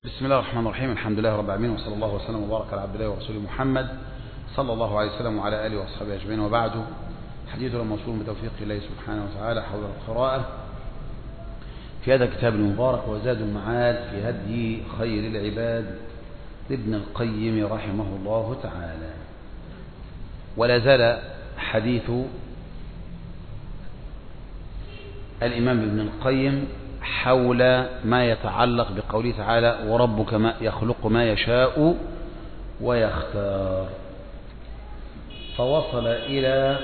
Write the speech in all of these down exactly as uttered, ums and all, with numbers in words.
بسم الله الرحمن الرحيم. الحمد لله رب العالمين، وصلى الله وسلم وبارك على عبد الله ورسوله محمد صلى الله عليه وسلم وعلى آله وأصحابه أجمعين، وبعد. حديثنا موصول بتوفيق الله سبحانه وتعالى حول القراءة في هذا الكتاب المبارك وزاد المعاد في هدي خير العباد لابن القيم رحمه الله تعالى. ولا زال حديث الإمام ابن القيم حول ما يتعلق بقوله تعالى: وربك ما يخلق ما يشاء ويختار. فوصل إلى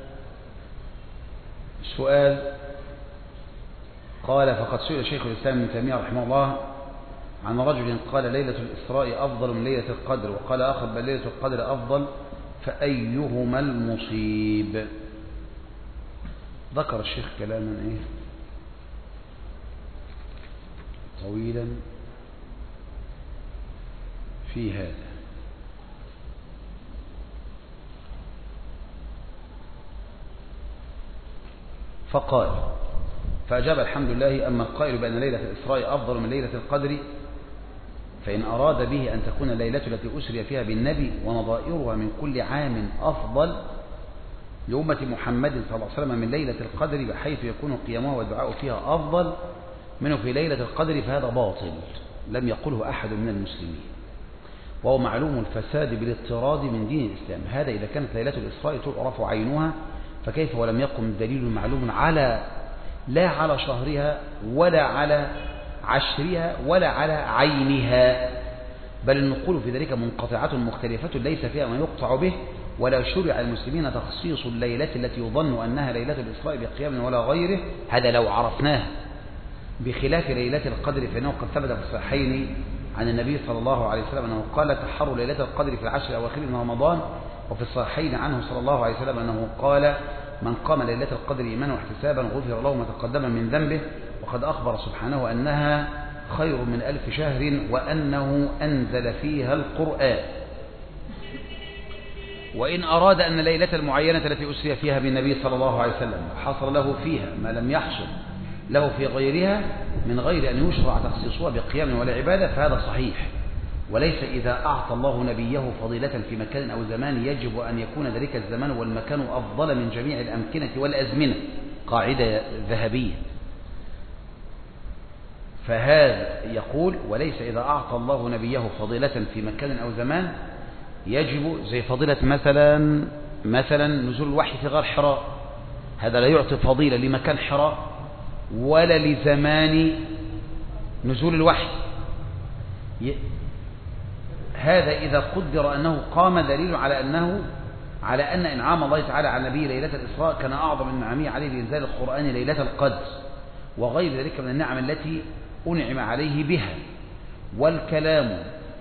سؤال، قال: فقد سئل شيخ الإسلام ابن تيمية رحمه الله عن رجل قال: ليلة الإسراء أفضل من ليلة القدر، وقال آخر: بل ليلة القدر أفضل، فأيهما المصيب؟ ذكر الشيخ كلاما إيه طويلا في هذا. فقال: فأجاب: الحمد لله، أما القائل بأن ليلة الإسراء أفضل من ليلة القدر فإن أراد به أن تكون الليلة التي أسري فيها بالنبي ونظائرها من كل عام أفضل لأمة محمد صلى الله عليه وسلم من ليلة القدر، بحيث يكون قيامها والدعاء فيها أفضل منه في ليلة القدر، فهذا باطل لم يقله أحد من المسلمين، وهو معلوم الفساد بالاضطراد من دين الإسلام. هذا إذا كانت ليلة الإسراء تعرف عينها، فكيف ولم يقم دليل معلوم على لا على شهرها ولا على عشرها ولا على عينها، بل النقول في ذلك منقطعة مختلفة ليس فيها ما يقطع به، ولا شرع المسلمين تخصيص الليلة التي يظن أنها ليلة الإسراء بقيام ولا غيره، هذا لو عرفناها، بخلاف ليلة القدر، فإنه قد ثبت في الصحيحين عن النبي صلى الله عليه وسلم أنه قال: تحروا ليلة القدر في العشر الأواخر من رمضان. وفي الصحيحين عنه صلى الله عليه وسلم أنه قال: من قام ليلة القدر إيمانا واحتسابا غفر له ما تقدم من ذنبه. وقد أخبر سبحانه أنها خير من ألف شهر، وأنه أنزل فيها القرآن. وإن أراد أن ليلة المعينة التي أسري فيها بالنبي صلى الله عليه وسلم حصل له فيها ما لم يحصل له في غيرها من غير أن يشرع تخصيصها بقيام ولا عبادة، فهذا صحيح. وليس إذا أعطى الله نبيه فضيلة في مكان أو زمان يجب أن يكون ذلك الزمان والمكان أفضل من جميع الأمكنة والأزمنة، قاعدة ذهبية. فهذا يقول: وليس إذا أعطى الله نبيه فضيلة في مكان أو زمان يجب، زي فضيلة مثلا مثلا نزول الوحي في غار حراء، هذا لا يعطي فضيلة لمكان حراء ولا لزمان نزول الوحي. هذا إذا قدر أنه قام دليل على أنه على أن إنعام الله تعالى على النبي ليلة الإسراء كان أعظم من نعمه عليه لإنزال القرآن ليلة القدر، وغير ذلك من النعم التي أنعم عليه بها. والكلام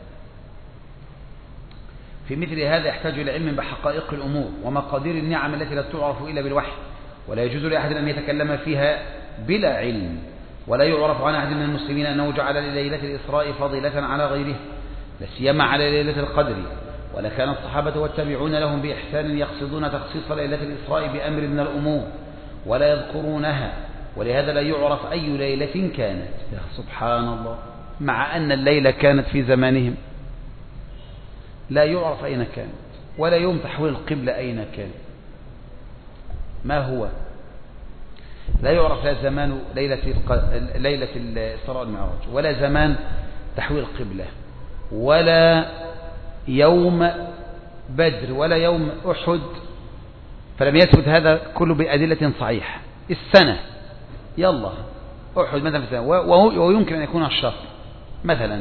في مثل هذا يحتاج إلى علم بحقائق الأمور ومقادير النعم التي لا تعرف إلا بالوحي، ولا يجوز لأحد أن يتكلم فيها بلا علم. ولا يعرف عن أحد من المسلمين أنه جعل لليلة الإسراء فضيلة على غيره، لا سيما على ليلة القدر. ولا كان الصحابة والتابعون لهم بإحسان يقصدون تخصيص ليلة الإسراء بأمر من الأمور ولا يذكرونها، ولهذا لا يعرف أي ليلة كانت. يا سبحان الله، مع أن الليلة كانت في زمانهم، لا يعرف أين كانت، ولا يوم تحويل القبلة أين كان، ما هو، لا يعرف لا زمان ليلة ليلة الإسراء والمعراج، ولا زمان تحويل القبلة، ولا يوم بدر، ولا يوم أحد. فلم يثبت هذا كله بأدلة صحيحة. السنة، يلا أحد مثلا في السنة، ويمكن أن يكون الشهر مثلا.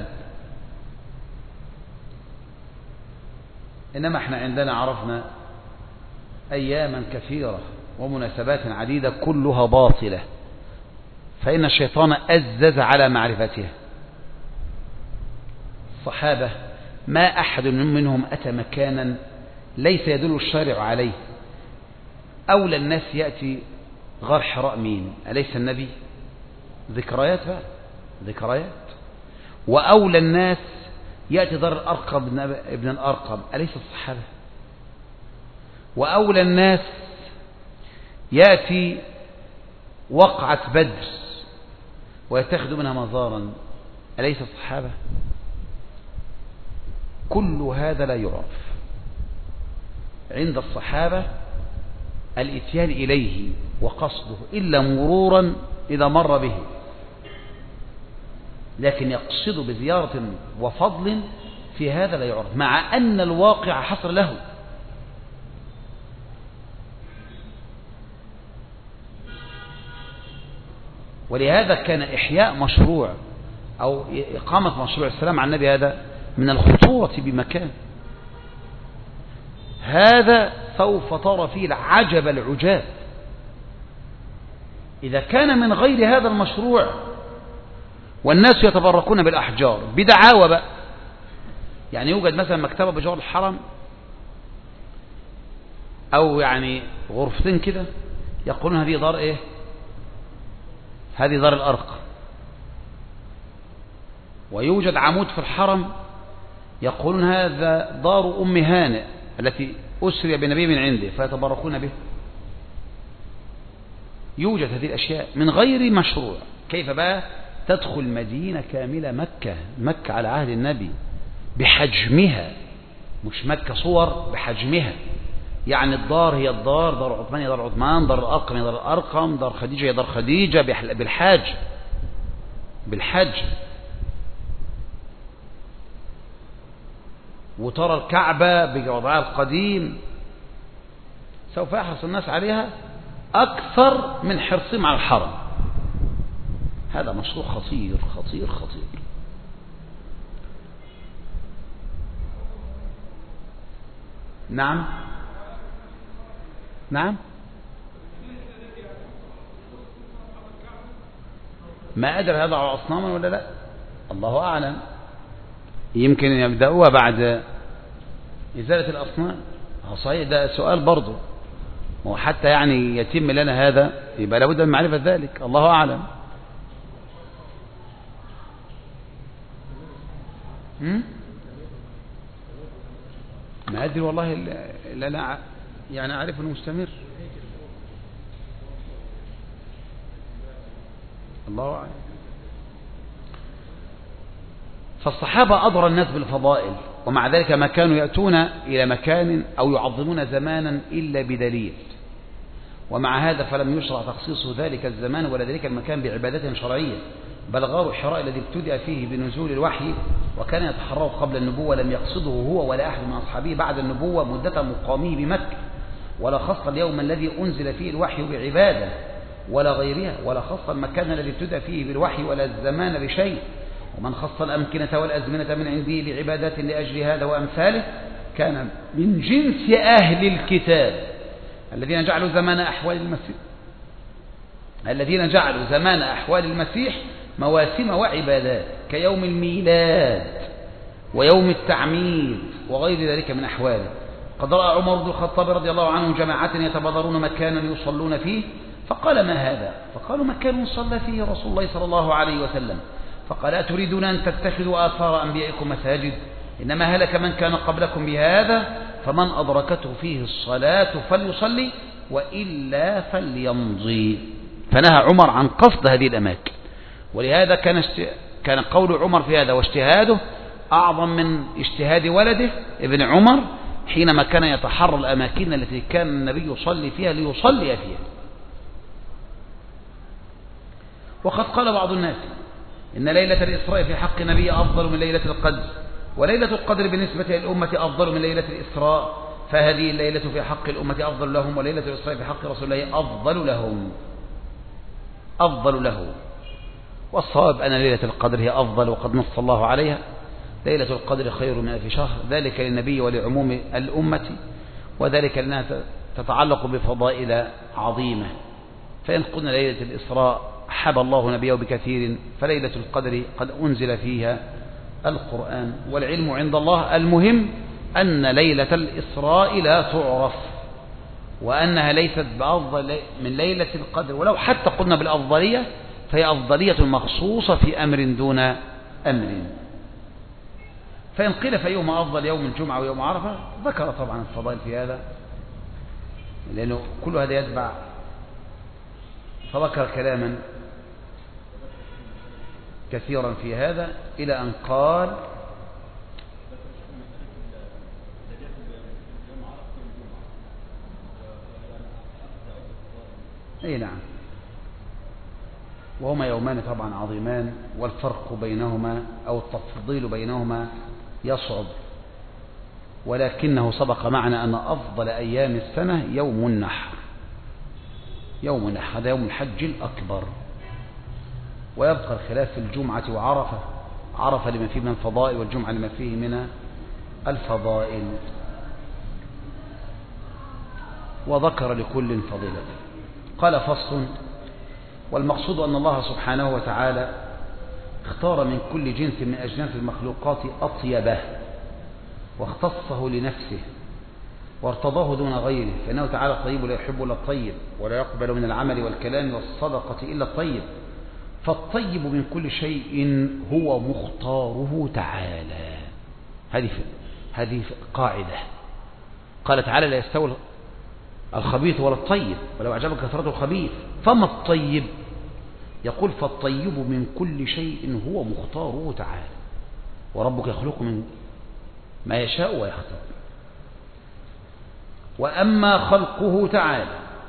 إنما احنا عندنا عرفنا أياما كثيرة ومناسبات عديدة كلها باطلة، فإن الشيطان أزز على معرفتها. الصحابة ما أحد منهم أتى مكانا ليس يدل الشارع عليه. أولى الناس يأتي غار حراء مين؟ أليس النبي؟ ذكريات بقى، ذكريات. وأولى الناس يأتي دار الأرقم ابن الأرقم، أليس الصحابة؟ وأولى الناس يأتي وقعة بدر ويتخذ منها مزارا، أليس الصحابة؟ كل هذا لا يعرف عند الصحابة الاتيان إليه وقصده إلا مرورا إذا مر به، لكن يقصد بزيارة وفضل في هذا لا يعرف، مع أن الواقع حصر له. ولهذا كان إحياء مشروع أو إقامة مشروع السلام على النبي هذا من الخطورة بمكان. هذا سوف ترى فيه العجب العجاب. إذا كان من غير هذا المشروع والناس يتبركون بالأحجار بدعاوى بقى، يعني يوجد مثلا مكتبة بجوار الحرم أو يعني غرفتين كده يقولون هذه دار إيه؟ هذه دار الأرقم. ويوجد عمود في الحرم يقولون هذا دار أم هانئ التي أسري بنبي من عنده فيتبركون به. يوجد هذه الأشياء من غير مشروع. كيف بقى تدخل مدينة كاملة مكة مكة على عهد النبي بحجمها، مش مكة صور، بحجمها. يعني الدار هي الدار، دار عثمان هي دار عثمان، دار الأرقم هي دار الأرقم، دار خديجة هي دار خديجة، بالحاج بالحج. وترى الكعبة بوضعها القديم سوف يحرص الناس عليها أكثر من حرصهم على الحرم. هذا مشروع خطير خطير خطير. نعم نعم ما أدري هذا على أصناما ولا لا، الله أعلم. يمكن يبدأوها بعد إزالة الأصنام. صحيح ده سؤال برضو، وحتى يعني يتم لنا هذا يبقى لابد من معرفة ذلك، الله أعلم. هم؟ ما أدري والله إلا لا يعني أعرف أنه مستمر، الله أعلم. فالصحابة أضرى الناس بالفضائل، ومع ذلك ما كانوا يأتون إلى مكان أو يعظمون زمانا إلا بدليل، ومع هذا فلم يشرع تخصيص ذلك الزمان ولا ذلك المكان بعبادة شرعية. بل غار حراء الذي ابتدأ فيه بنزول الوحي وكان يتحرر قبل النبوة لم يقصده هو ولا أحد من أصحابه بعد النبوة مدة مقامه بمكة، ولا خص اليوم الذي أنزل فيه الوحي بعبادة ولا غيرها، ولا خص المكان الذي ابتدأ فيه بالوحي ولا الزمان بشيء. ومن خص الأمكنة والأزمنة من عنده لعبادات لأجل هذا وأمثاله كان من جنس أهل الكتاب الذين جعلوا زمان أحوال المسيح الذين جعلوا زمان أحوال المسيح مواسم وعبادات كيوم الميلاد ويوم التعميد وغير ذلك من أحواله. قد رأى عمر بن الخطاب رضي الله عنه جماعة يتبادرون مكانا يصلون فيه فقال: ما هذا؟ فقالوا: مكان صلى فيه رسول الله صلى الله عليه وسلم. فقال: أتريدون أن تتخذوا آثار أنبيائكم مساجد؟ إنما هلك من كان قبلكم بهذا، فمن أدركته فيه الصلاة فليصلي وإلا فليمضي. فنهى عمر عن قصد هذه الأماكن. ولهذا كان كان قول عمر في هذا واجتهاده أعظم من اجتهاد ولده ابن عمر حينما كان يتحرى الأماكن التي كان النبي يصلي فيها ليصلي فيها. وقد قال بعض الناس إن ليلة الإسراء في حق النبي أفضل من ليلة القدر، وليلة القدر بالنسبة للأمة أفضل من ليلة الإسراء، فهذه الليلة في حق الأمة أفضل لهم، وليلة الإسراء في حق رسول الله أفضل لهم أفضل له. والصواب أن ليلة القدر هي أفضل، وقد نص الله عليها: ليلة القدر خير من ألف شهر، ذلك للنبي ولعموم الأمة، وذلك لأنها تتعلق بفضائل عظيمة. فإن قلنا ليلة الإسراء حب الله نبيه بكثير، فليلة القدر قد أنزل فيها القرآن والعلم عند الله. المهم أن ليلة الإسراء لا تعرف، وأنها ليست بأفضل من ليلة القدر، ولو حتى قلنا بالأفضلية فهي أفضلية مخصوصة في أمر دون أمر. فإن قيل فيوم أفضل يوم الجمعة ويوم عرفة، ذكر طبعا الفضائل في هذا، لأنه كل هذا يتبع، فذكر كلاما كثيرا في هذا إلى أن قال أي نعم، وهما يومان طبعا عظيمان، والفرق بينهما أو التفضيل بينهما يصعب، ولكنه سبق معنا أن أفضل أيام السنة يوم النحر. يوم النحر هذا يوم الحج الأكبر، ويبقى الخلاف في الجمعة وعرفة، عرفة لما فيه من الفضائل والجمعة لما فيه من الفضائل، وذكر لكل فضيلة. قال فصل: والمقصود أن الله سبحانه وتعالى اختار من كل جنس من أجناس المخلوقات أطيبه واختصه لنفسه وارتضاه دون غيره، فإنه تعالى طيب لا يحب إلا الطيب ولا يقبل من العمل والكلام والصدقة إلا الطيب، فالطيب من كل شيء هو مختاره تعالى. هذه هذه قاعدة. قال تعالى: لا يستوي الخبيث ولا الطيب ولو أعجبك كثرة الخبيث، فما الطيب؟ يقول: فالطيب من كل شيء هو مختاره تعالى، وربك يخلق من ما يشاء ويختار. وأما خلقه تعالى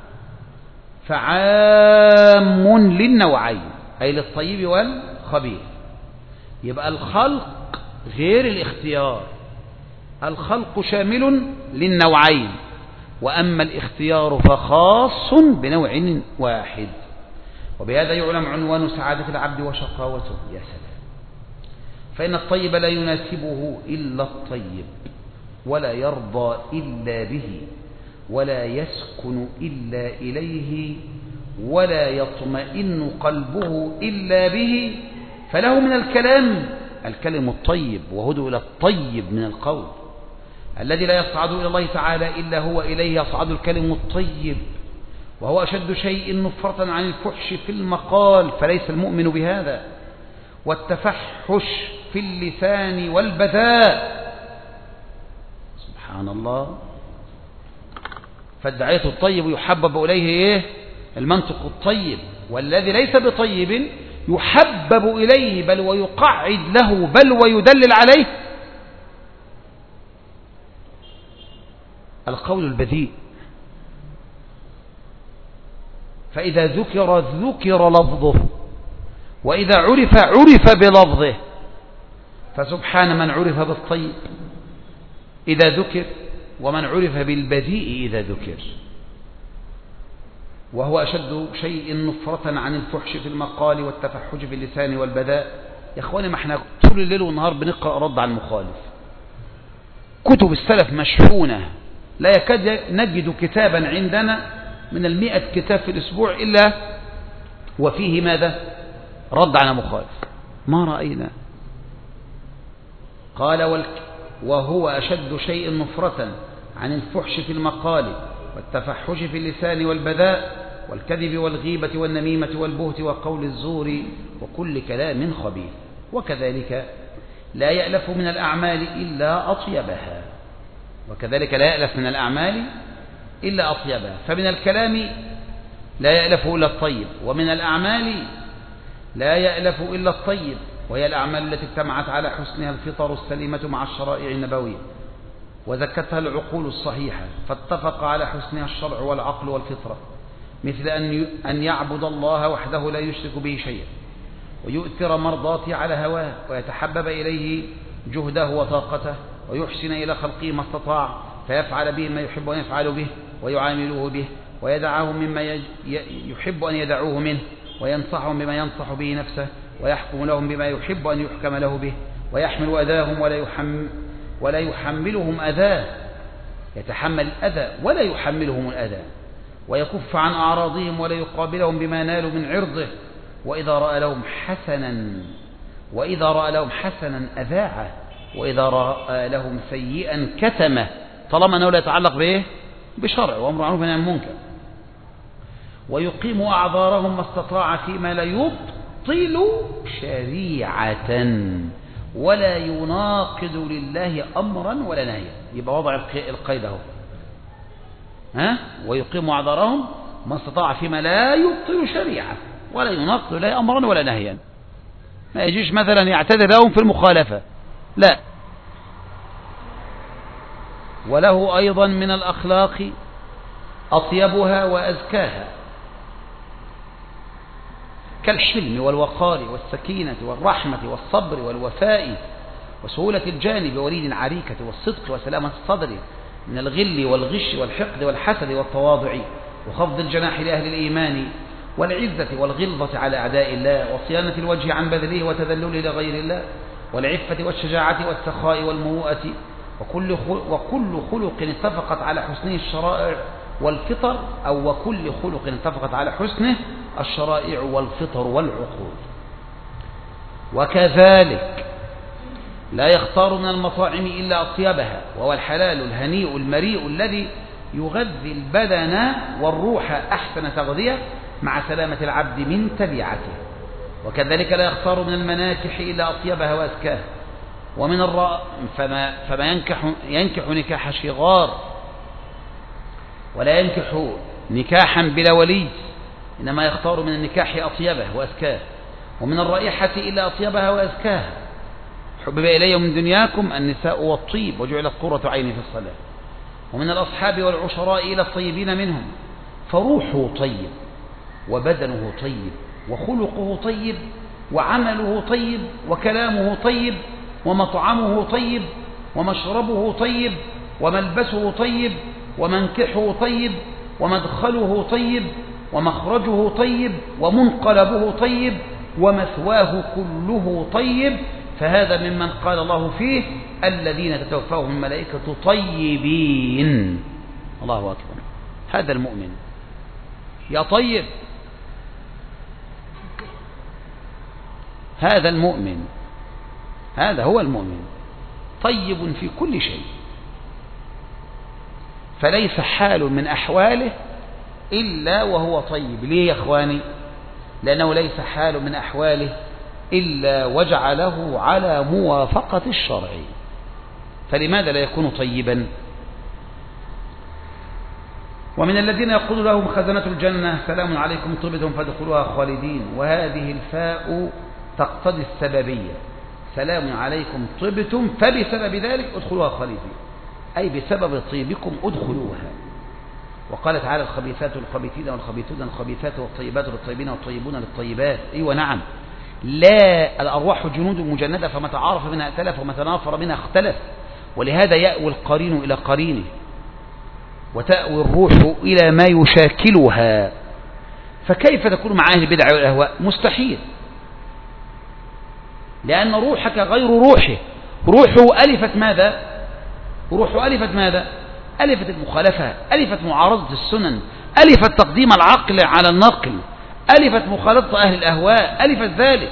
فعام للنوعين، أي للطيب والخبيث. يبقى الخلق غير الاختيار، الخلق شامل للنوعين، وأما الاختيار فخاص بنوع واحد. وبهذا يعلم عنوان سعادة العبد وشقاوته. يا سلام! فإن الطيب لا يناسبه إلا الطيب، ولا يرضى إلا به، ولا يسكن إلا إليه، ولا يطمئن قلبه إلا به، فله من الكلام الكلم الطيب، وهدوا إلى الطيب من القول. الذي لا يصعد إلى الله تعالى إلا هو إليه يصعد الكلم الطيب، وهو أشد شيء نفرة عن الفحش في المقال، فليس المؤمن بهذا، والتفحش في اللسان والبذاء. سبحان الله! فالداعية الطيب يحبب إليه إيه؟ المنطق الطيب، والذي ليس بطيب يحبب إليه بل ويقعد له بل ويدلل عليه القول البذيء. فإذا ذكر ذكر لفظه، وإذا عرف عرف بلفظه، فسبحان من عرف بالطيب إذا ذكر، ومن عرف بالبذيء إذا ذكر. وهو أشد شيء نفرة عن الفحش في المقال والتفحش في اللسان والبذاء. يا أخواني، ما احنا طول الليل والنهار بنقرأ رد على المخالف، كتب السلف مشحونة، لا يكاد نجد كتابا عندنا من المئة كتاب في الأسبوع إلا وفيه ماذا؟ رد على مخالف. ما رأينا. قال: وهو أشد شيء نفرة عن الفحش في المقال والتفحش في اللسان والبذاء والكذب والغيبة والنميمة والبهت وقول الزور وكل كلام خبيث. وكذلك لا يألف من الأعمال إلا أطيبها، وكذلك لا يألف من الأعمال إلا أطيبها. فمن الكلام لا يألف إلا الطيب، ومن الأعمال لا يألف إلا الطيب، وهي الأعمال التي اجتمعت على حسنها الفطر السليمة مع الشرائع النبوية، وزكتها العقول الصحيحة، فاتفق على حسنها الشرع والعقل والفطرة، مثل أن يعبد الله وحده لا يشرك به شيئا، ويؤثر مرضاته على هواه، ويتحبب إليه جهده وطاقته، ويحسن إلى خلقه ما استطاع، فيفعل به ما يحب أن يفعل به، ويعامله به، ويدعهم مما يحب أن يدعوه منه، وينصحهم بما ينصح به نفسه، ويحكم لهم بما يحب أن يحكم له به، ويحمل أذاهم ولا يحمل ولا يحملهم أذاه، يتحمل الأذى ولا يحملهم الأذى، ويكف عن أعراضهم ولا يقابلهم بما نالوا من عرضه، وإذا رأى لهم حسنا وإذا رأى لهم حسنا أذاعه، وإذا رأى لهم سيئا كتمه، طالما أنه لا يتعلق به بشرع وأمر معروف ونهي عن المنكر. ويقيم أعذارهم ما استطاع فيما لا يبطل شريعة ولا يناقض لله أمرا ولا نهيا. يبقى وضع القيد اهو، ها؟ ويقيم أعذارهم ما استطاع فيما لا يبطل شريعة ولا يناقض لله أمرا ولا نهيا. ما يجيش مثلا يعتذر لهم في المخالفة، لا. وله أيضا من الأخلاق أطيبها وأزكاها، كالحلم والوقار والسكينة والرحمة والصبر والوفاء وسهولة الجانب ووليد العريكة والصدق وسلامة الصدر من الغل والغش والحقد والحسد والتواضع وخفض الجناح لأهل الإيمان والعزة والغلظة على أعداء الله وصيانة الوجه عن بذله وتذلله لغير الله والعفة والشجاعة والسخاء والمروءة وكل وكل خلق اتفقت على حسنه الشرائع والفطر، أو وكل خلق اتفقت على حسنه الشرائع والفطر والعقول. وكذلك لا يختار من المطاعم إلا أطيبها، وهو الحلال الهنيء المريء الذي يغذي البدن والروح أحسن تغذية مع سلامة العبد من تبعته. وكذلك لا يختار من المناكح إلا أطيبها وأزكاها. ومن الرأ فما, فما ينكح, ينكح نكاح شغار ولا ينكح نكاحا بلا ولي، إنما يختار من النكاح أطيبه وأزكاه. ومن الرائحة إلا أطيبها وأزكاها. حبب إلي من دنياكم النساء والطيب وجعلت قرة عيني في الصلاة. ومن الأصحاب والعشراء إلى الطيبين منهم، فروحه طيب وبدنه طيب وخلقه طيب وعمله طيب وكلامه طيب ومطعمه طيب ومشربه طيب وملبسه طيب ومنكحه طيب ومدخله طيب ومخرجه طيب ومنقلبه طيب ومثواه كله طيب. فهذا ممن قال الله فيه الذين تتوفاهم الملائكة طيبين. الله أكبر. هذا المؤمن يا طيب، هذا المؤمن، هذا هو المؤمن طيب في كل شيء، فليس حال من أحواله إلا وهو طيب. ليه يا أخواني؟ لأنه ليس حال من أحواله إلا وجعله على موافقة الشرع، فلماذا لا يكون طيبا؟ ومن الذين يقول لهم خزنة الجنة سلام عليكم طبتم فادخلوها خالدين، وهذه الفاء تقتضي السببية، سلام عليكم طبتم فبسبب ذلك ادخلوها خالدين، أي بسبب طيبكم ادخلوها. وقال تعالى الخبيثات للخبيثين والخبيثون للخبيثات والطيبات للطيبين والطيبون للطيبات. أيوة نعم، لا، الأرواح جنود مجندة، فما تعارف منها ائتلف وما تنافر منها اختلف، ولهذا يأوي القرين إلى قرينه وتأوي الروح إلى ما يشاكلها. فكيف تكون مع أهل البدع والأهواء؟ مستحيل، لأن روحك غير روحه. روحه ألفت ماذا؟ روحه ألفت ماذا؟ ألفت المخالفة، ألفت معارضة السنن، ألفت تقديم العقل على النقل، ألفت مخالطة أهل الأهواء، ألفت ذلك.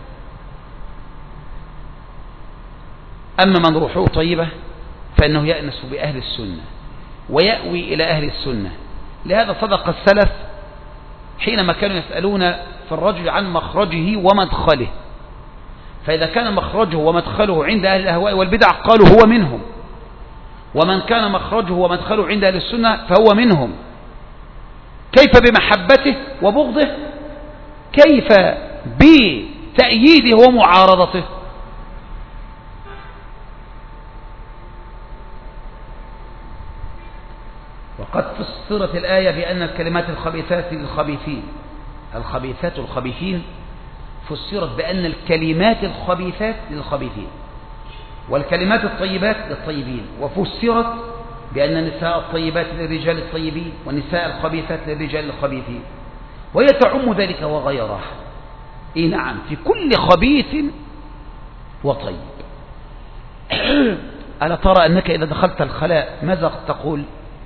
أما من روحه طيبة فإنه يأنس بأهل السنة ويأوي إلى أهل السنة. لهذا صدق السلف حينما كانوا يسألون في الرجل عن مخرجه ومدخله، فإذا كان مخرجه ومدخله عند أهل الأهواء والبدع قالوا هو منهم، ومن كان مخرجه ومدخله عند أهل السنة فهو منهم. كيف بمحبته وبغضه؟ كيف بتأييده ومعارضته؟ وقد فسرت الآية بأن الكلمات الخبيثات للخبيثين، الخبيثات الخبيثين فسرت بأن الكلمات الخبيثات للخبيثين والكلمات الطيبات للطيبين، وفسرت بأن النساء الطيبات للرجال الطيبين والنساء الخبيثات للرجال الخبيثين، وهي تعم ذلك وغيره. إيه نعم، في كل خبيث وطيب. ألا ترى أنك إذا دخلت الخلاء ماذا تقول؟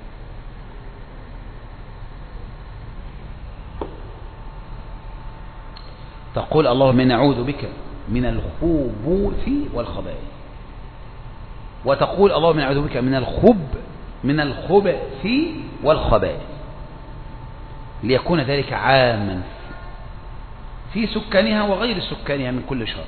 تقول اللهم نعوذ بك من الخبث والخبائث، وتقول اللهم نعوذ بك من الخب من الخبث والخبائث، ليكون ذلك عاما في سكانها وغير سكانها من كل شر.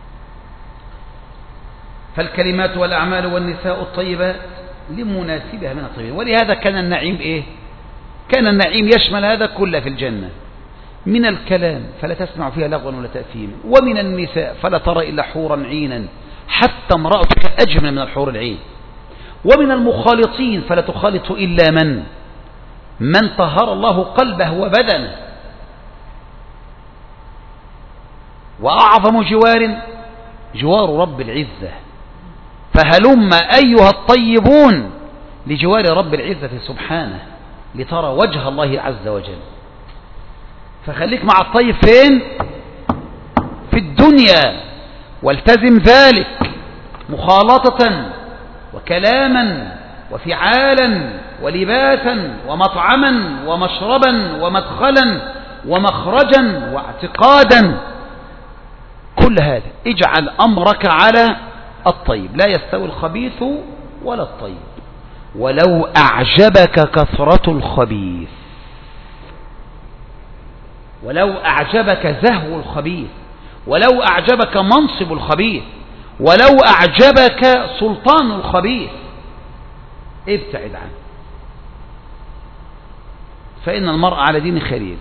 فالكلمات والأعمال والنساء الطيبات لمناسبها من الطيبين. ولهذا كان النعيم إيه؟ كان النعيم يشمل هذا كله في الجنة، من الكلام فلا تسمع فيها لغوا ولا تأثيما، ومن النساء فلا ترى إلا حورا عينا حتى امرأتك أجمل من الحور العين، ومن المخالطين فلا تخالط إلا من من طهر الله قلبه وبدنه. وأعظم جوار جوار رب العزة، فهلم أيها الطيبون لجوار رب العزة سبحانه لترى وجه الله عز وجل. فخليك مع الطيب فين؟ في الدنيا، والتزم ذلك مخالطة وكلاما وفعالا ولباسا ومطعما ومشربا ومدخلا ومخرجا واعتقادا. كل هذا اجعل أمرك على الطيب، لا يستوي الخبيث ولا الطيب. ولو أعجبك كثرة الخبيث، ولو أعجبك زهو الخبيث، ولو أعجبك منصب الخبيث، ولو أعجبك سلطان الخبيث، ابتعد عنه، فإن المرء على دين خليل.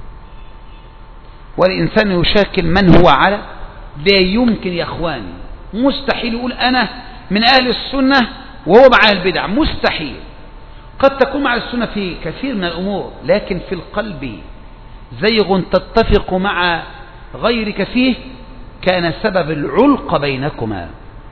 والإنسان يشاكل من هو على، لا يمكن يا أخواني، مستحيل يقول أنا من أهل السنة وهو مع أهل البدع، مستحيل. قد تكون مع السنة في كثير من الأمور، لكن في القلب زيغ تتفق مع غيرك فيه كان سبب العلق بينكما.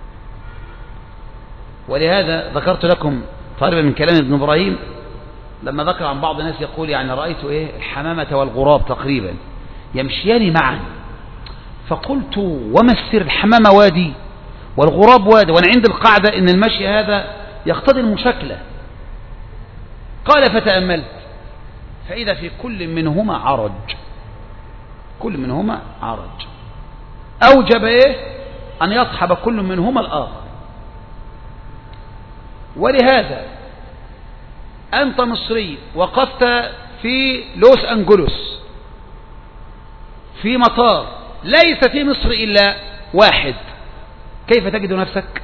ولهذا ذكرت لكم طالبا من كلام ابن إبراهيم لما ذكر عن بعض الناس يقول يعني رأيت إيه الحمامة والغراب تقريبا يمشيان معا، فقلت وما السر؟ الحمامة وادي والغراب وادي، وأنا عند القاعدة إن المشي هذا يقتضي المشاكلة. قال فتأملت فإذا في كل منهما عرج، كل منهما عرج أوجب إيه أن يصحب كل منهما الآخر. ولهذا أنت مصري وقفت في لوس أنجلوس في مطار ليس في مصر إلا واحد، كيف تجد نفسك؟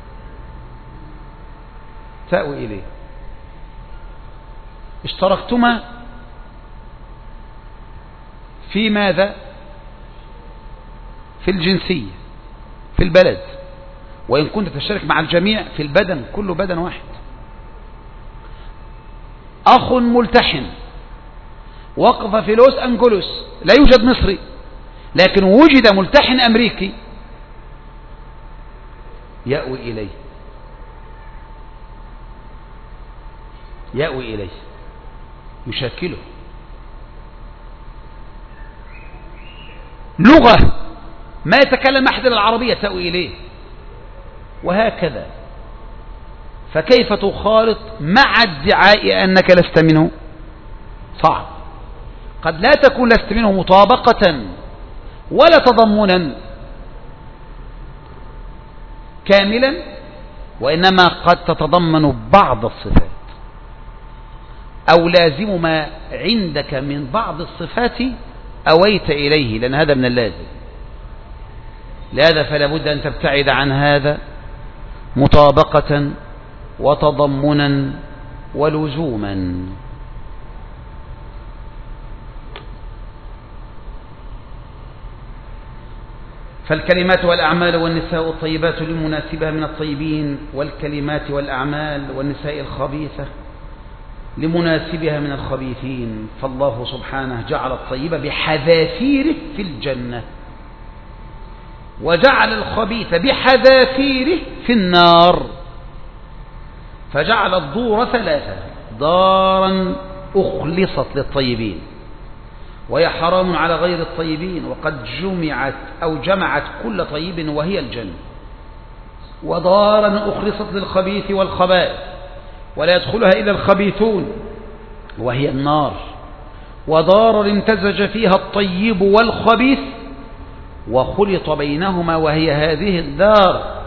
تأوي إليه. اشتركتما في ماذا؟ في الجنسية، في البلد، وإن كنت تشترك مع الجميع في البدن، كله بدن واحد. أخ ملتحن وقف في لوس أنجلوس، لا يوجد مصري لكن وجد ملتحن أمريكي، يأوي إليه، يأوي إليه يشكله. لغة ما يتكلم أحد العربية تأوي إليه، وهكذا. فكيف تخالط مع ادعاء أنك لست منه؟ صعب. قد لا تكون لست منه مطابقة ولا تضمنا كاملا، وإنما قد تتضمن بعض الصفات أو لازم ما عندك من بعض الصفات أويت إليه، لأن هذا من اللازم. لهذا فلا بد أن تبتعد عن هذا مطابقة وتضمنا ولزوما. فالكلمات والأعمال والنساء الطيبات لمناسبها من الطيبين، والكلمات والأعمال والنساء الخبيثة لمناسبها من الخبيثين. فالله سبحانه جعل الطيب بحذافيره في الجنة، وجعل الخبيث بحذافيره في النار، فجعل الدور ثلاثة: دارا أخلصت للطيبين وهي حرام على غير الطيبين، وقد جمعت أو جمعت كل طيب وهي الجنة، ودارا أخلصت للخبيث والخبائث ولا يدخلها إلا الخبيثون وهي النار، ودارا امتزج فيها الطيب والخبيث وخلط بينهما وهي هذه الدار.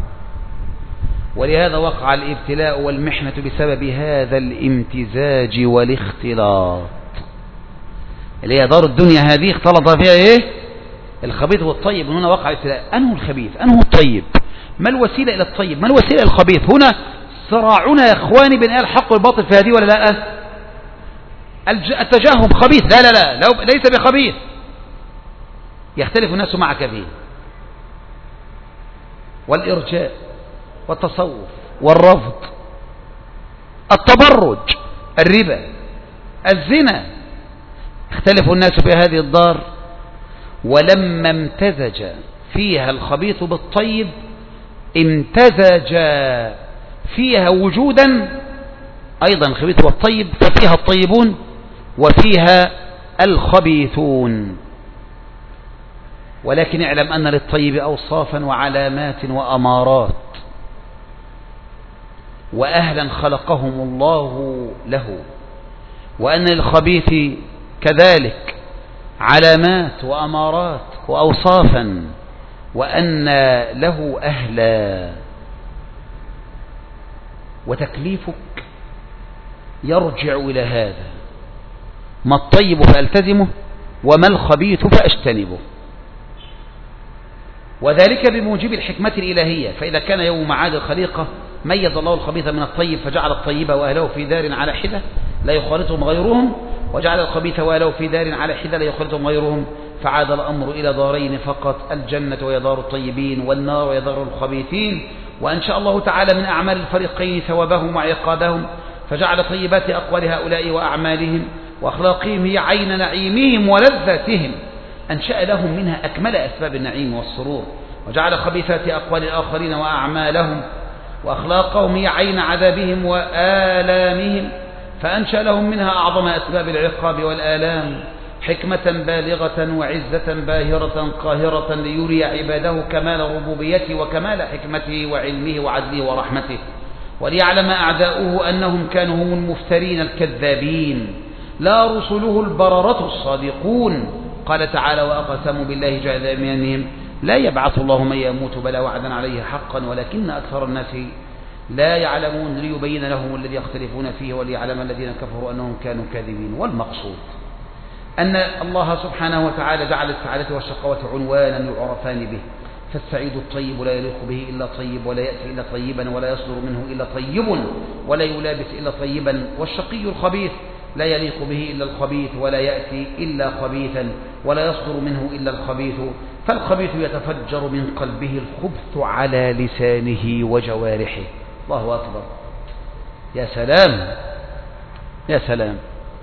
ولهذا وقع الابتلاء والمحنة بسبب هذا الامتزاج والاختلاط، اللي هي دار الدنيا هذه اختلط فيها ايه؟ الخبيث والطيب. هنا وقع الابتلاء. أنه الخبيث أنه الطيب؟ ما الوسيلة إلى الطيب؟ ما الوسيلة إلى الخبيث؟ هنا صراعنا يا إخواني بين الحق والباطل في هذه ولا لا؟ التجهم خبيث، لا لا لا ليس بخبيث، يختلف الناس معك فيه. والإرجاء والتصوف والرفض، التبرج، الربا، الزنا، اختلف الناس في هذه الدار. ولما امتزج فيها الخبيث بالطيب امتزج فيها وجودا أيضا الخبيث والطيب، ففيها الطيبون وفيها الخبيثون. ولكن اعلم أن للطيب أوصافا وعلامات وأمارات، وأهلا خلقهم الله له، وأن للخبيث كذلك علامات وأمارات وأوصافا، وأن له أهلا. وتكليفك يرجع إلى هذا: ما الطيب فألتزمه، وما الخبيث فأجتنبه. وذلك بموجب الحكمة الإلهية. فإذا كان يوم معاد الخليقة ميز الله الخبيث من الطيب، فجعل الطيب وأهله في دار على حدة لا يخالطهم غيرهم، وجعل الخبيث وأهله في دار على حدة لا يخالطهم غيرهم، فعاد الأمر إلى دارين فقط: الجنة وهي دار الطيبين، والنار وهي دار الخبيثين. وأنشأ الله تعالى من أعمال الفريقين ثوابهم وعقابهم، فجعل طيبات أقوال هؤلاء وأعمالهم وأخلاقهم هي عين نعيمهم ولذاتهم، أنشأ لهم منها أكمل أسباب النعيم والسرور، وجعل خبيثات أقوال الآخرين وأعمالهم وأخلاقهم هي عين عذابهم وآلامهم، فأنشأ لهم منها أعظم أسباب العقاب والآلام، حكمة بالغة وعزة باهرة قاهرة، ليري عباده كمال ربوبيته وكمال حكمته وعلمه وعدله ورحمته، وليعلم أعداؤه أنهم كانوا هم المفترين الكذابين لا رسله البررة الصادقون. قال تعالى: وأقسموا بالله جهد أيمانهم لا يبعث الله من يموت بلى وعدا عليه حقا ولكن أكثر الناس لا يعلمون، ليبين لهم الذي يختلفون فيه وليعلم الذين كفروا أنهم كانوا كاذبين. والمقصود أن الله سبحانه وتعالى جعل السعادة والشقوة عنوانا يعرفان به، فالسعيد الطيب لا يليق به إلا طيب، ولا يأتي إلا طيبا، ولا يصدر منه إلا طيب، ولا يلابس إلا طيبا. والشقي الخبيث لا يليق به إلا الخبيث، ولا يأتي إلا خبيثا، ولا يصدر منه إلا الخبيث. فالخبيث يتفجر من قلبه الخبث على لسانه وجوارحه. الله أكبر، يا سلام يا سلام.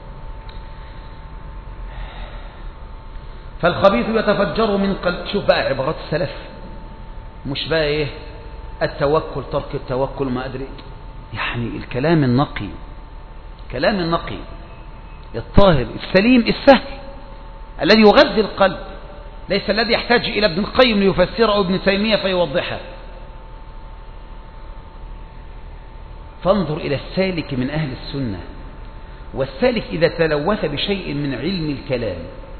فالخبيث يتفجر من قلب. شوف بقى عبارات السلف، مش بقى ايه التوكل، ترك التوكل، ما أدري، يعني الكلام النقي، كلام النقي الطاهر السليم السهل الذي يغذي القلب، ليس الذي يحتاج إلى ابن القيم ليفسره أو ابن تيمية فيوضحه. فانظر إلى السالك من أهل السنة. والسالك إذا تلوث بشيء من علم الكلام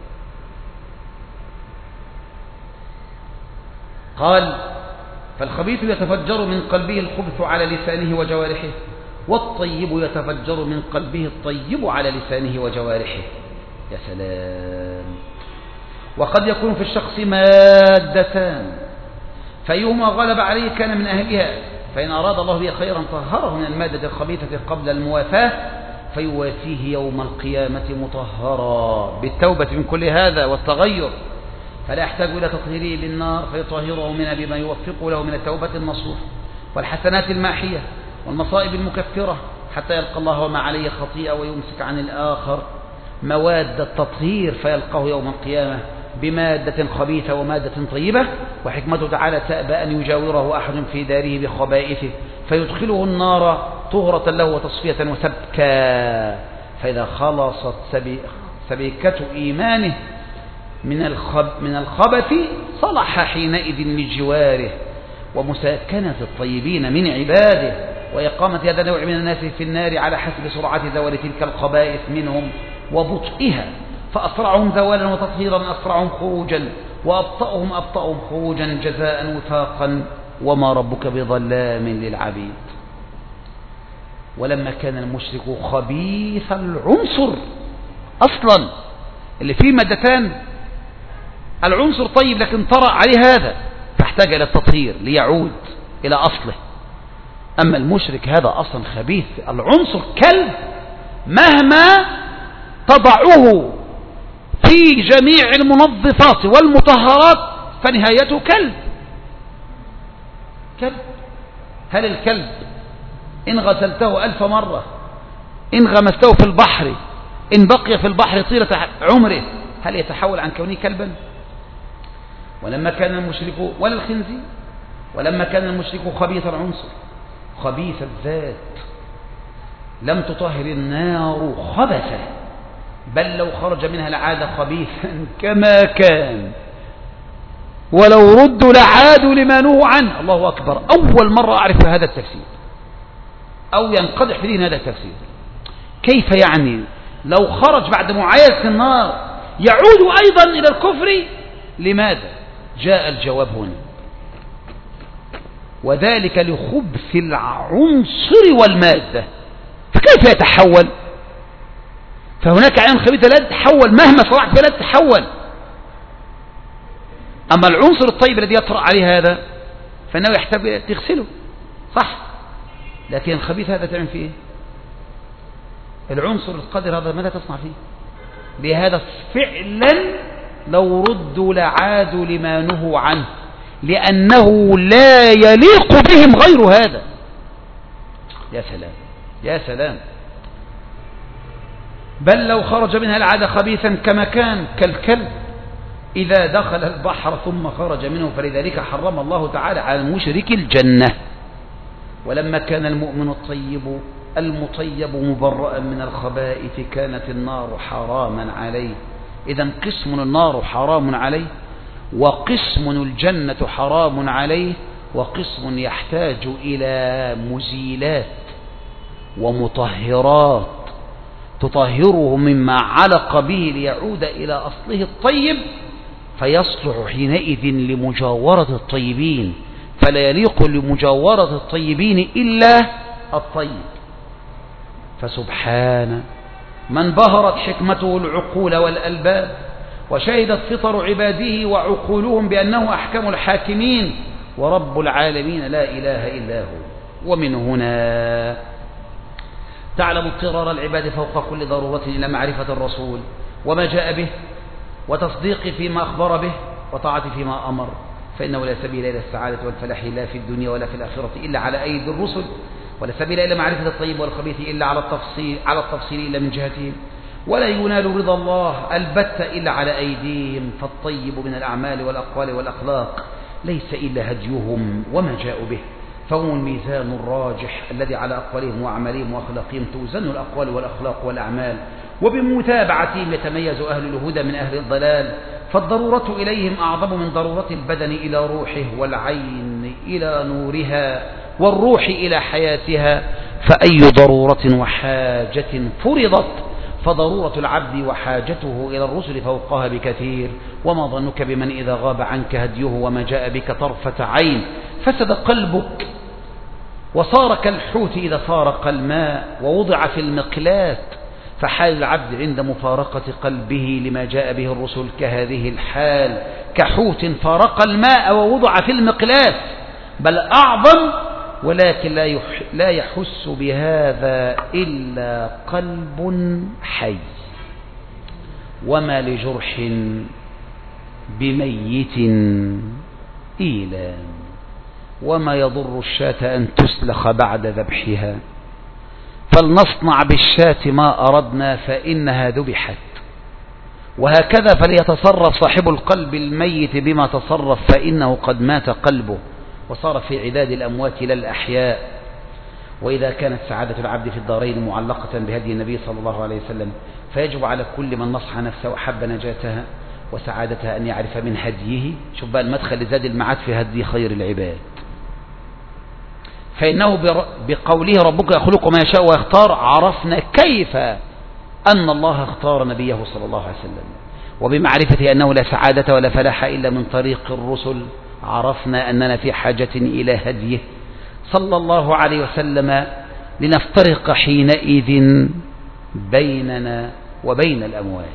قال: فالخبيث يتفجر من قلبه الخبث على لسانه وجوارحه، والطيب يتفجر من قلبه الطيب على لسانه وجوارحه. يا سلام. وقد يكون في الشخص مادتان، فأيهما غلب عليه كان من أهلها، فإن أراد الله به خيرا طهره من المادة الخبيثة قبل الموافاة، فيوافيه يوم القيامة مطهرا بالتوبة من كل هذا والتغير، فلا يحتاج إلى تطهيره بالنار فيطهره منها بما يوفق له من التوبة النصوح والحسنات الماحية والمصائب المكفرة، حتى يلقى الله وما عليه خطيئة، ويمسك عن الآخر مواد التطهير فيلقاه يوم القيامة بمادة خبيثة ومادة طيبة. وحكمته تعالى تأبى أن يجاوره أحد في داره بخبائثه فيدخله النار طهرة له وتصفية وسبكا، فإذا خلصت سبيكة إيمانه من الخب من الخبث صلح حينئذ لجواره ومساكنة الطيبين من عباده، وإقامة هذا النوع من الناس في النار على حسب سرعة زوال تلك الخبائث منهم وبطئها، فأسرعهم زوالا وتطهيرا أسرعهم خروجا، وأبطأهم أبطأهم خروجا جزاء وفاقا، وما ربك بظلام للعبيد. ولما كان المشرك خبيث العنصر أصلا اللي فيه مادتان، العنصر طيب لكن طرأ عليه هذا فاحتاج إلى التطهير ليعود إلى أصله. أما المشرك هذا أصلا خبيث العنصر كلب، مهما تضعه في جميع المنظفات والمطهرات فنهايته كلب. كلب. هل الكلب إن غسلته ألف مرة، إن غمسته في البحر، إن بقي في البحر طيلة عمره، هل يتحول عن كونه كلبا؟ ولما كان المشرك ولا الخنزير، ولما كان المشرك خبيث العنصر خبيث الذات لم تطهر النار خبثه، بل لو خرج منها لعاد خبيثا كما كان، ولو ردوا لعادوا لما نهوا عنه. الله أكبر، أول مرة أعرف هذا التفسير أو ينقدح في دين هذا التفسير. كيف يعني لو خرج بعد معاينة النار يعود أيضا إلى الكفر؟ لماذا؟ جاء الجواب هنا، وذلك لخبث العنصر والمادة. فكيف يتحول؟ فهناك عين خبيثة لا تتحول مهما صلحت لا تتحول. أما العنصر الطيب الذي يطرأ عليه هذا فإنه يحتاج تغسله، صح؟ لكن الخبيث هذا تعمل فيه إيه؟ العنصر القذر هذا ماذا تصنع فيه؟ لهذا فعلا لو ردوا لعادوا لما نهوا عنه، لأنه لا يليق بهم غير هذا. يا سلام يا سلام. بل لو خرج منها العادة خبيثا كما كان كالكلب إذا دخل البحر ثم خرج منه، فلذلك حرم الله تعالى على المشرك الجنة. ولما كان المؤمن الطيب المطيب مبرأ من الخبائث كانت النار حراما عليه. إذن قسم النار حرام عليه، وقسم الجنة حرام عليه، وقسم يحتاج إلى مزيلات ومطهرات تطهره مما علق به ليعود إلى أصله الطيب، فيصلح حينئذ لمجاورة الطيبين، فلا يليق لمجاورة الطيبين إلا الطيب. فسبحان من بهرت حكمته العقول والألباب، وشهدت فطر عباده وعقولهم بأنه أحكم الحاكمين ورب العالمين لا إله إلا هو. ومن هنا تعلم اضطرار العباد فوق كل ضرورة إلى معرفة الرسول وما جاء به، وتصديق فيما أخبر به، وطاعة فيما أمر، فإنه لا سبيل إلى السعادة والفلاح لا في الدنيا ولا في الآخرة إلا على أيدي الرسل، ولا سبيل إلى معرفة الطيب والخبيث إلا على التفصيل على التفصيل إلا من جهتهم، ولا ينال رضا الله البتة إلا على أيديهم. فالطيب من الأعمال والأقوال والأخلاق ليس إلا هديهم وما جاءوا به، فهم الميزان الراجح الذي على أقوالهم وأعمالهم وأخلاقهم توزن الأقوال والأخلاق والأعمال، وبمتابعتهم يتميز أهل الهدى من أهل الضلال. فالضرورة إليهم أعظم من ضرورة البدن إلى روحه، والعين إلى نورها، والروح إلى حياتها. فأي ضرورة وحاجة فرضت فضرورة العبد وحاجته إلى الرسل فوقها بكثير. وما ظنك بمن إذا غاب عنك هديه وما جاء بك طرفة عين فسد قلبك وصار كالحوت إذا فارق الماء ووضع في المقلاة. فحال العبد عند مفارقة قلبه لما جاء به الرسل كهذه الحال، كحوت فارق الماء ووضع في المقلاة، بل أعظم، ولكن لا لا يحس بهذا إلا قلب حي. وما لجرح بميت إيلام، وما يضر الشاة أن تسلخ بعد ذبحها، فلنصنع بالشاة ما أردنا فإنها ذبحت. وهكذا فليتصرف صاحب القلب الميت بما تصرف فإنه قد مات قلبه وصار في عداد الأموات لا الأحياء. وإذا كانت سعادة العبد في الدارين معلقة بهدي النبي صلى الله عليه وسلم، فيجب على كل من نصح نفسه وحب نجاتها وسعادتها أن يعرف من هديه. شوف بقى المدخل لزاد المعاد في هدي خير العباد، فإنه بقوله ربك يخلق ما يشاء ويختار عرفنا كيف أن الله اختار نبيه صلى الله عليه وسلم، وبمعرفة أنه لا سعادة ولا فلاح إلا من طريق الرسل عرفنا أننا في حاجة إلى هديه صلى الله عليه وسلم، لنفترق حينئذ بيننا وبين الأموات.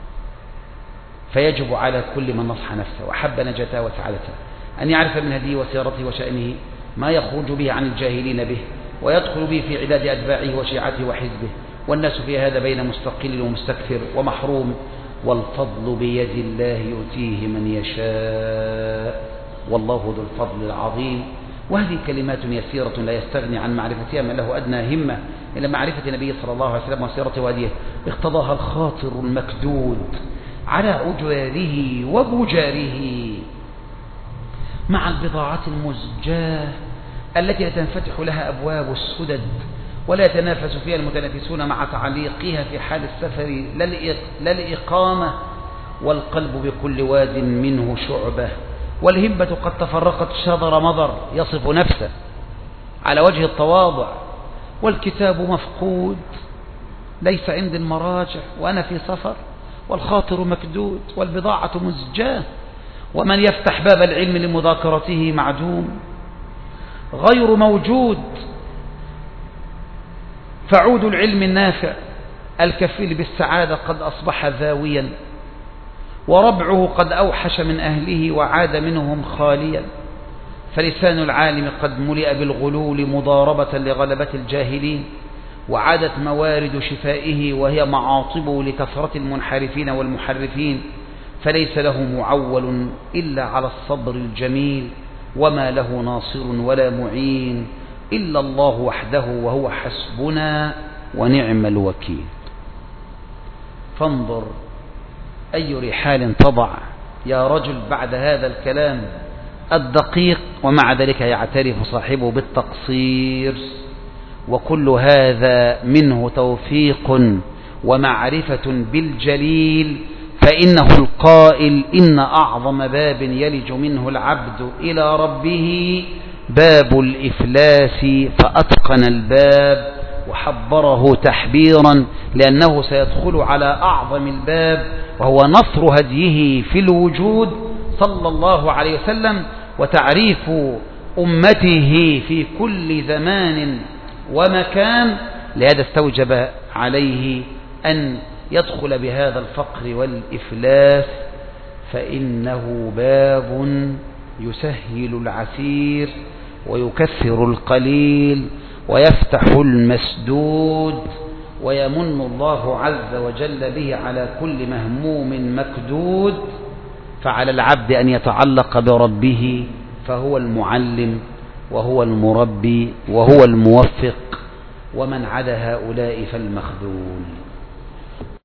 فيجب على كل من نصح نفسه وحب نجاته وسعادته أن يعرف من هديه وسيرته وشأنه ما يخرج به عن الجاهلين به، ويدخل به في عداد أتباعه وشيعته وحزبه، والناس في هذا بين مستقل ومستكثر ومحروم، والفضل بيد الله يؤتيه من يشاء والله ذو الفضل العظيم. وهذه كلمات يسيرة لا يستغني عن معرفتها من له أدنى همة إلى معرفة النبي صلى الله عليه وسلم وسيرته وهديه، اقتضاها الخاطر المكدود على أجاره وبجاره مع البضاعة المزجاة التي لا تنفتح لها أبواب السدد ولا يتنافس فيها المتنافسون مع تعليقها في حال السفر لا الإقامة، والقلب بكل واد منه شعبة، والهبة قد تفرقت شذر مضر يصف نفسه على وجه التواضع، والكتاب مفقود ليس عند المراجع وأنا في سفر، والخاطر مكدود والبضاعة مزجاة، ومن يفتح باب العلم لمذاكرته معدوم غير موجود، فعود العلم النافع الكفيل بالسعادة قد أصبح ذاويا، وربعه قد أوحش من أهله وعاد منهم خاليا، فلسان العالم قد ملئ بالغلول مضاربة لغلبة الجاهلين، وعادت موارد شفائه وهي معاطبه لكثرة المنحرفين والمحرفين، فليس له معول إلا على الصبر الجميل، وما له ناصر ولا معين إلا الله وحده وهو حسبنا ونعم الوكيل. فانظر أي رحال تضع يا رجل بعد هذا الكلام الدقيق، ومع ذلك يعترف صاحبه بالتقصير، وكل هذا منه توفيق ومعرفة بالجليل، فإنه القائل إن أعظم باب يلج منه العبد إلى ربه باب الإفلاس، فأتقن الباب وحبره تحبيرا، لأنه سيدخل على أعظم الباب وهو نصر هديه في الوجود صلى الله عليه وسلم، وتعريف أمته في كل زمان ومكان. لهذا استوجب عليه أن يدخل بهذا الفقر والإفلاس، فإنه باب يسهل العسير ويكثر القليل ويفتح المسدود، ويمن الله عز وجل به على كل مهموم مكدود. فعلى العبد أن يتعلق بربه، فهو المعلم وهو المربي وهو الموفق، ومن عدا هؤلاء فالمخذول.